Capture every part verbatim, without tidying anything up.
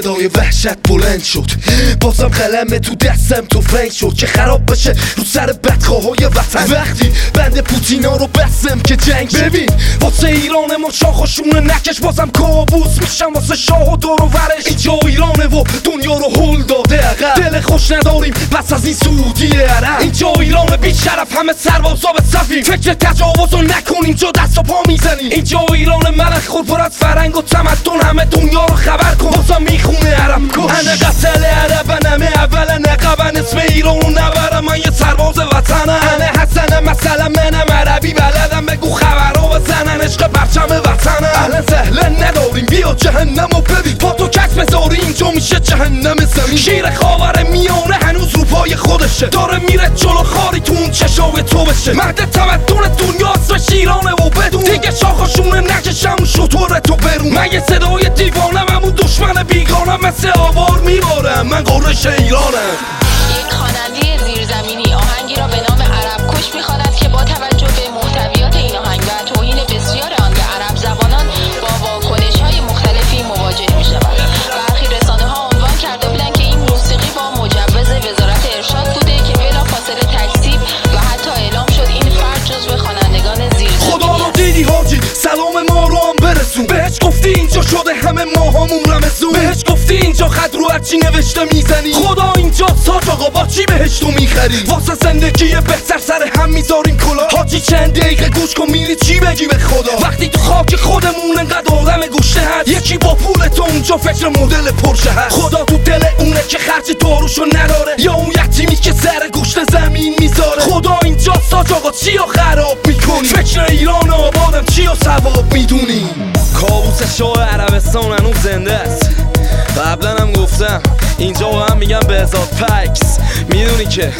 صدای وحشت بلند شد، بازم قلمه تو دستم تو فنگ شد که خراب بشه رو سر بدخواهای وطن. وقتی بند پوتینا رو بستم که جنگ ببین واسه ایران ما شاخشونه نکش، بازم کابوس میشم واسه شاه و دور و ورش. اینجا ایرانه و دنیا رو هل داده عقب، دل خوش نداریم پس از این سعودی عرب. اینجا ایران بی شرف همه سربازا به صفیم، فکر تجاوز رو نکنیم جا دست و پا میزنیم. اینجا ایران ملک خود پر از فرنگ و تمدن، همه دنیا رو خبر کن بازم میخونه عرب کش. انا قتل عرب نمه اول نقبن اسم ایران رو نبرم، من یه سرباز وطنم. انا حسن مثلا منم عربی بلدم، بگو خبرها بزنن عشق پرچم وطنم. اهلا سهلا نداریم بیا جهنم و ببین، پا تو کس بذاری اینجا میشه جهنم زمین. شیر خاور میانه هنوز رو پای خودشه، داره میره جلو خاری تو اون چشای تو بشه. مرد تمدن دنیا اسمش ایرانه و بدون دیگه شاخشونه نکشم شطور تو برون. من یه صدای دیوانم همون دشمن بیگانم، مثل آوار میبارم من قرش ایرانم. یک خواننده زیرزمینی آهنگی را به نام عرب کش میخواند که با توجه به محتویات این آهنگ و توهین بسیار آن به عرب زبانان با واکنش‌های مختلفی مواجه می‌شود. برخی رسانه‌ها عنوان کرده بودند که این موسیقی با مجوز وزارت ارشاد بوده که بلافاصله تکذیب و حتی اعلام شد این فرد جزو خوانندگان زیرزمینی. خدا رو دیدی حاجی سلام ما رو هم برسون، بهش گفتی اینجا شده همه ماهامون رمزون، بهش گفتی اینجا خط رو هرچی نوشته میزنی. خدا اینجا ساج آقا با چی بهش تو میخری؟ واسه زندگی بهتر سر هم میذاریم کلا. حاجی چند دقیقه گوش کن میری چی بگی به خدا. وقتی تو خاک خودمون انقدر آدم گوشه هست، یکی با پول تو اونجا فکر مدل پرشه هست. خدا تو دل اونه که خرج داروشو نداره، یا اون یتیمی که سر گوشت زمین میذاره. خدا اینجا ساج آقا چی رو خراب میکنی؟ فکر ایران آبادم چی رو ثواب میدونی؟ کابوس شاه عربستان هنوز زنده است. قبلا هم گفتم اینجا با هم میگم بهزاد پکس، میدونی که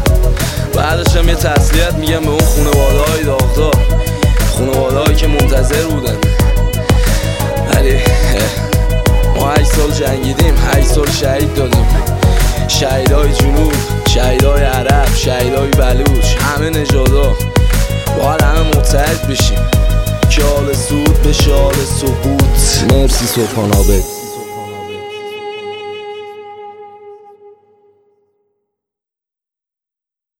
بعدش هم یه تسلیت میگم به اون خونواده های داغدار، خونواده هایی که منتظر بودن. ولی ما هشت سال جنگیدیم، هشت سال شهید دادیم، شهیدای جنوب، شهیدای عرب، شهیدای بلوچ، همه نژادا باید همه متحد بشیم که حال سود به حال سقوط. مرسی سلطان عابد.